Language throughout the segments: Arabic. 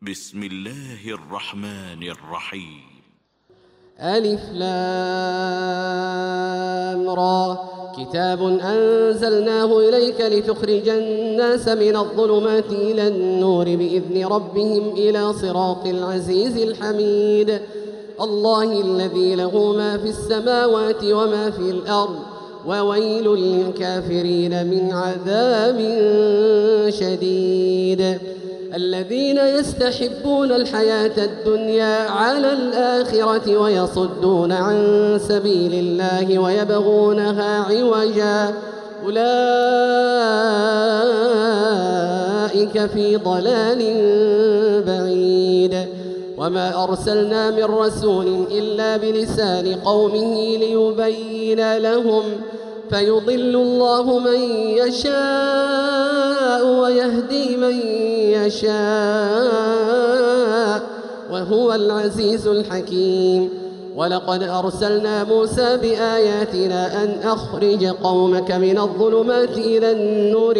بسم الله الرحمن الرحيم. ألف لام را كتاب أنزلناه إليك لتخرج الناس من الظلمات إلى النور بإذن ربهم إلى صراط العزيز الحميد الله الذي له ما في السماوات وما في الأرض وويل للكافرين من عذاب شديد الذين يستحبون الحياة الدنيا على الآخرة ويصدون عن سبيل الله ويبغونها عوجا أولئك في ضلال بعيد وما أرسلنا من رسول إلا بلسان قومه ليبين لهم فيضل الله من يشاء ويهدي من يشاء وهو العزيز الحكيم ولقد أرسلنا موسى بآياتنا أن أخرج قومك من الظلمات إلى النور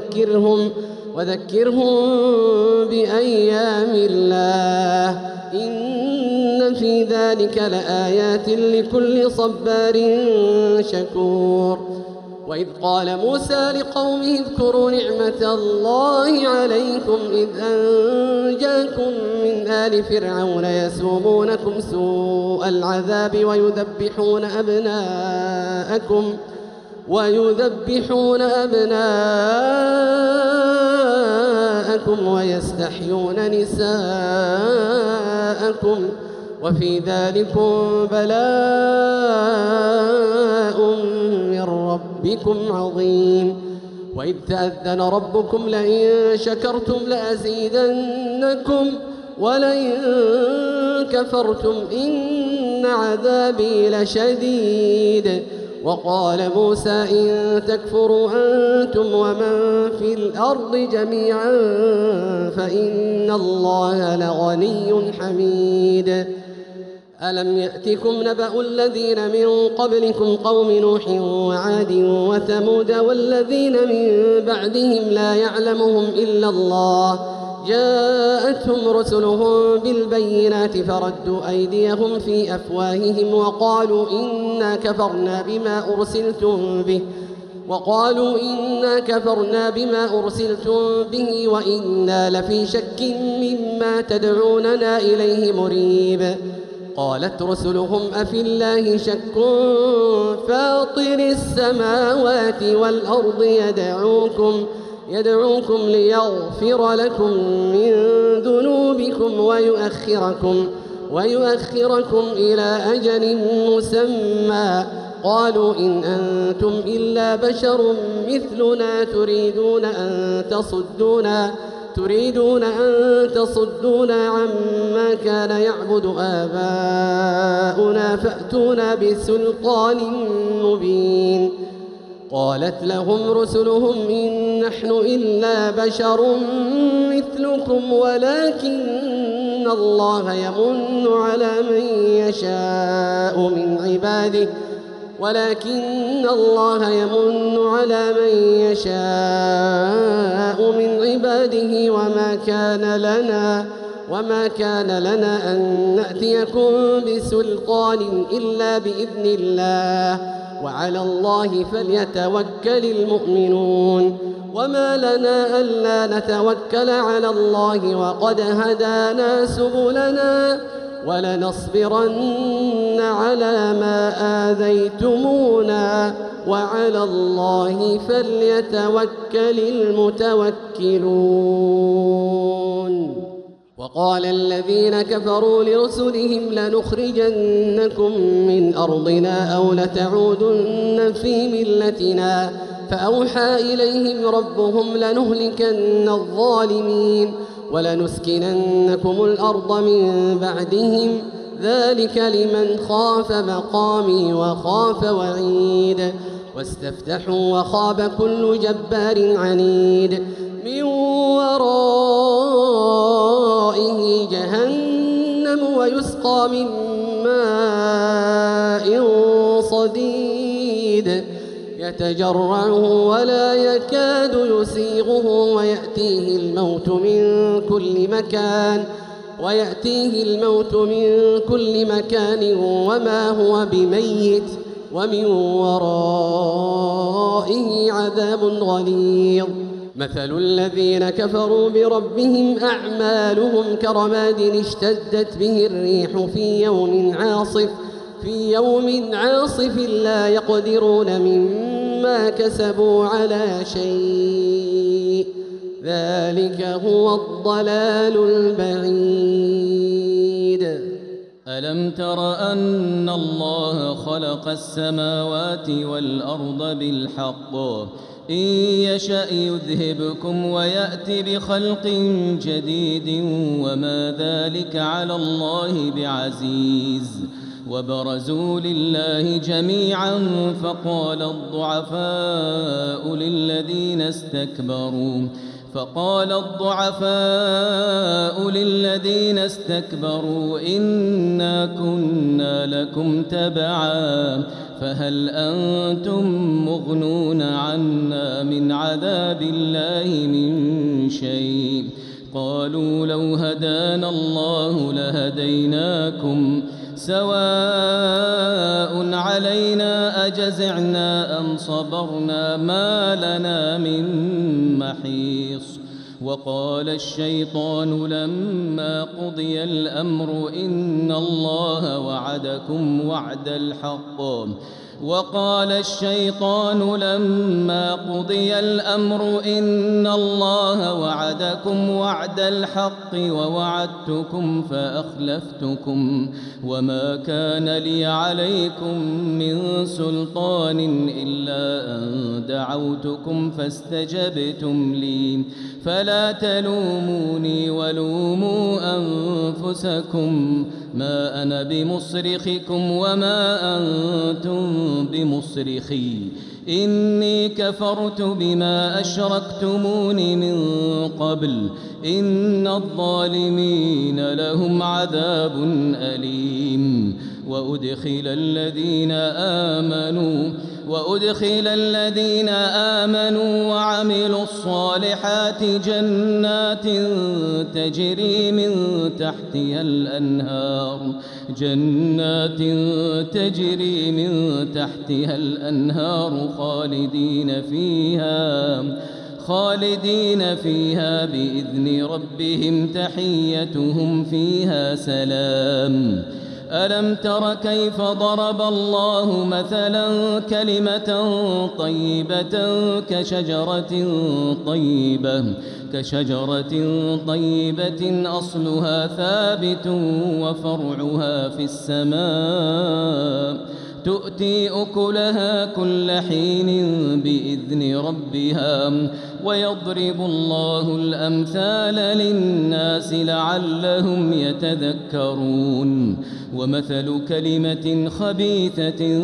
وذكرهم بأيام الله إن في ذلك لآيات لكل صبار شكور وإذ قال موسى لقومه اذكروا نعمة الله عليكم إذ أنجاكم من آل فرعون يسومونكم سوء العذاب ويذبحون أبناءكم ويستحيون نساءكم وفي ذلكم بلاء من ربكم عظيم وإذ تأذن ربكم لئن شكرتم لأزيدنكم ولئن كفرتم إن عذابي لشديد وقال موسى إن تكفروا أنتم ومن في الأرض جميعا فإن الله لغني حميد ألم يأتكم نبأ الذين من قبلكم قوم نوح وعاد وثمود والذين من بعدهم لا يعلمهم إلا الله جاءتهم رسلهم بالبينات فردوا أيديهم في أفواههم وقالوا إنا كفرنا بما أرسلتم به وإنا لفي شك مما تدعوننا إليه مريب قالت رسلهم أفي الله شك فاطر السماوات والأرض يدعوكم ليغفر لكم من ذنوبكم ويؤخركم إلى أجل مسمى قالوا إن أنتم إلا بشر مثلنا تريدون أن تصدونا عما كان يعبد آباؤنا فأتونا بسلطان مبين قالت لهم رسلهم إن نحن إلا بشر مثلكم ولكن الله يمن على من يشاء من عباده وما كان لنا أن نأتيكم بسلطان إلا بإذن الله وعلى الله فليتوكل المؤمنون وما لنا ألا نتوكل على الله وقد هدانا سبلنا ولنصبرن على ما آذيتمونا وعلى الله فليتوكل المتوكلون وقال الذين كفروا لرسلهم لنخرجنكم من أرضنا أو لتعودن في ملتنا فأوحى إليهم ربهم لنهلكن الظالمين ولنسكننكم الأرض من بعدهم ذلك لمن خاف مقامي وخاف وعيد واستفتحوا وخاب كل جبار عنيد من ورائه جهنم ويسقى من ماء صديد يتجرعه ولا يكاد يسيغه ويأتيه الموت من كل مكان وما هو بميت ومن ورائه عذاب غليظ. مثل الذين كفروا بربهم أعمالهم كرماد اشتدت به الريح في يوم عاصف لا يقدرون مما كسبوا على شيء ذلك هو الضلال البعيد. ألم تر أن الله خلق السماوات والأرض بالحق إن يشأ يذهبكم ويأت بخلق جديد وما ذلك على الله بعزيز. وبرزوا لله جميعا فقال الضعفاء للذين استكبروا إنا كنا لكم تبعا فهل أنتم مغنون عنا من عذاب الله من شيء قالوا لو هدانا الله لهديناكم سواء علينا أجزعنا أم صبرنا ما لنا من محيص. وقال الشيطان لما قضي الأمر إن الله وعدكم وعد الحق ووعدتكم فأخلفتكم وما كان لي عليكم من سلطان إلا أن دعوتكم فاستجبتم لي فلا تلوموني ولوموا أنفسكم ما أنا بمصرخكم وما أنتم بمصرخي إني كفرت بما أشركتمون من قبل إن الظالمين لهم عذاب أليم. وأدخل الذين آمنوا وعملوا الصالحات جنات تجري من تحتها الأنهار خالدين فيها بإذن ربهم تحيتهم فيها سلام. ألم تر كيف ضرب الله مثلا كلمة طيبة كشجرة طيبة أصلها ثابت وفرعها في السماء تؤتي أكلها كل حين بإذن ربها ويضرب الله الأمثال للناس لعلهم يتذكرون. ومثل كلمة خبيثة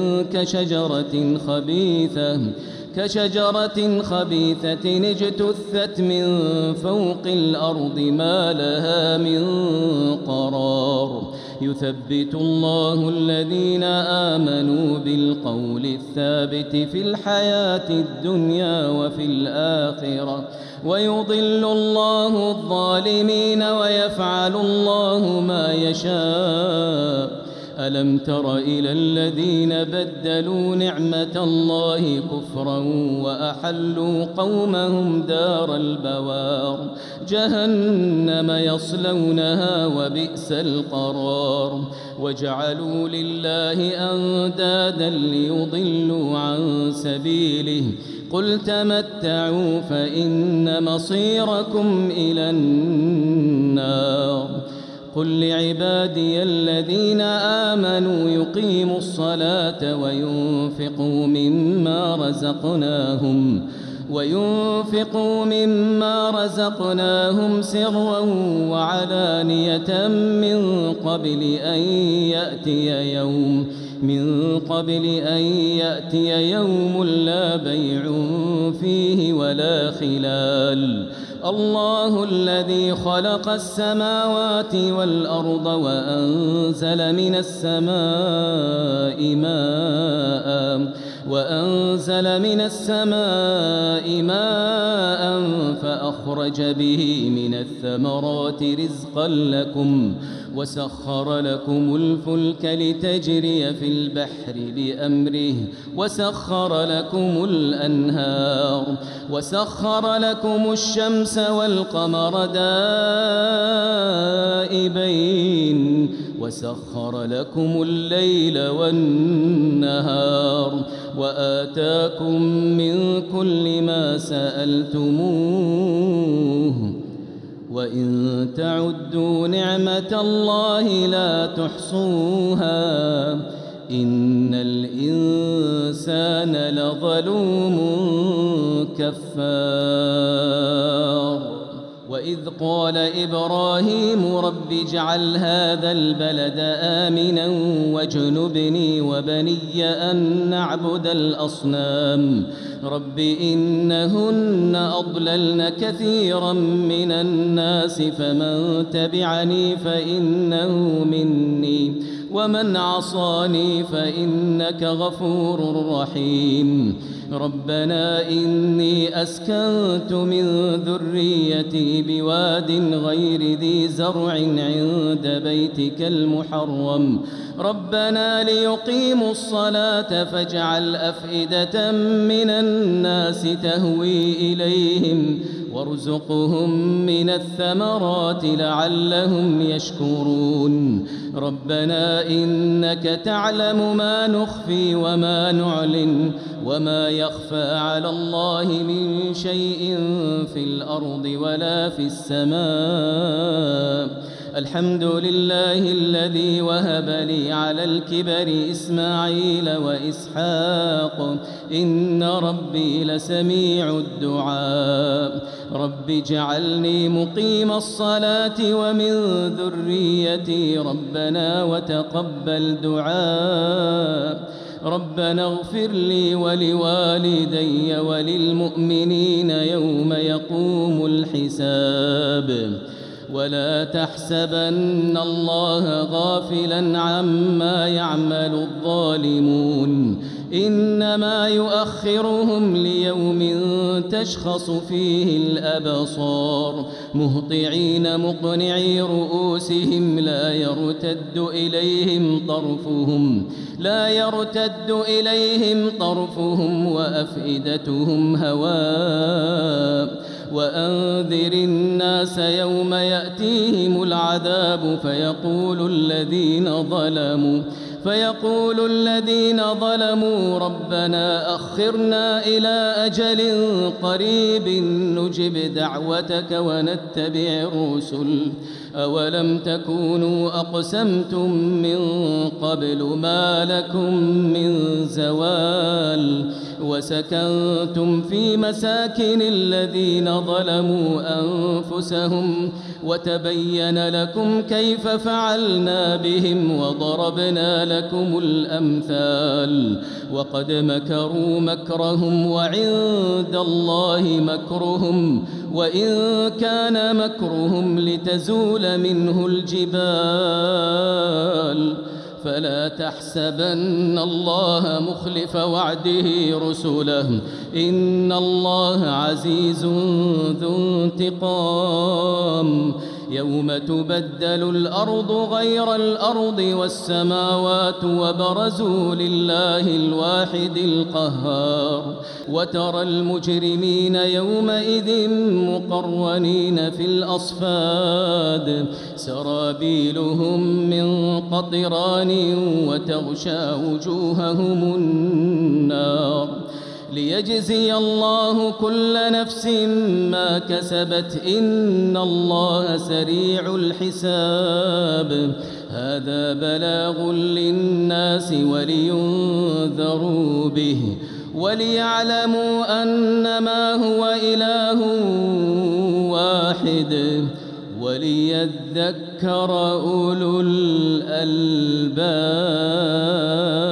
كشجرة خبيثة اجتثت من فوق الأرض ما لها من قرار. يثبت الله الذين آمنوا بالقول الثابت في الحياة الدنيا وفي الآخرة ويضل الله الظالمين ويفعل الله ما يشاء. ألم تر إلى الذين بدلوا نعمة الله كفرا وأحلوا قومهم دار البوار جهنم يصلونها وبئس القرار. وجعلوا لله أندادا ليضلوا عن سبيله قل تمتعوا فإن مصيركم إلى النار. قل لعبادي الذين آمنوا يقيموا الصلاة وينفقوا مما رزقناهم سرا وعلانية من قبل أن يأتي يوم لا بيع فيه ولا خلال. الله الذي خلق السماوات والأرض وأنزل من السماء ماء وأنزل من السماء ماء فأخرج به من الثمرات رزقا لكم وسخر لكم الفلك لتجري في البحر بأمره وسخر لكم الأنهار وسخر لكم الشمس والقمر دائبين وسخر لكم الليل والنهار وآتاكم من كل ما سألتموه وإن تعدوا نعمة الله لا تحصوها إن الإنسان لظلوم كفار وإذ قال إبراهيم رب اجعل هذا البلد آمنا واجنبني وبني أن نعبد الأصنام رب إنهن أضللن كثيرا من الناس فمن تبعني فإنه مني ومن عصاني فإنك غفور رحيم ربنا إني أسكنت من ذريتي بواد غير ذي زرع عند بيتك المحرم ربنا ليقيموا الصلاة فاجعل أفئدة من الناس تهوي إليهم وارزقهم من الثمرات لعلهم يشكرون ربنا إنك تعلم ما نخفي وما نعلن وما يخفى على الله من شيء في الأرض ولا في السماء الحمد لله الذي وهب لي على الكبر إسماعيل وإسحاق إن ربي لسميع الدعاء رب اجعلني مقيم الصلاة ومن ذريتي ربنا وتقبل دعاء ربنا اغفر لي ولوالدي وللمؤمنين يوم يقوم الحساب ولا تحسبن الله غافلا عما يعمل الظالمون إنما يؤخرهم ليوم تشخص فيه الأبصار مهطعين مقنعي رؤوسهم لا يرتد إليهم طرفهم وأفئدتهم هواء وأنذر الناس يوم يأتيهم العذاب فيقول الذين ظلموا ربنا أخرنا إلى أجل قريب نجب دعوتك ونتبع الرسل أولم تكونوا أقسمتم من قبل ما لكم من زوال وسكنتم في مساكن الذين ظلموا أنفسهم وتبين لكم كيف فعلنا بهم وضربنا لكم الأمثال وقد مكروا مكرهم وعند الله مكرهم وإن كان مكرهم لتزول منه الجبال فلا تحسبن الله مخلف وعده رسله إن الله عزيز ذو انتقام يوم تبدل الأرض غير الأرض والسماوات وبرزوا لله الواحد القهار وترى المجرمين يومئذ مقرنين في الأصفاد سرابيلهم من قطران وتغشى وجوههم النار ليجزي الله كل نفس ما كسبت إن الله سريع الحساب هذا بلاغ للناس ولينذروا به وليعلموا أنما هو إله واحد وليذكر أولو الألباب.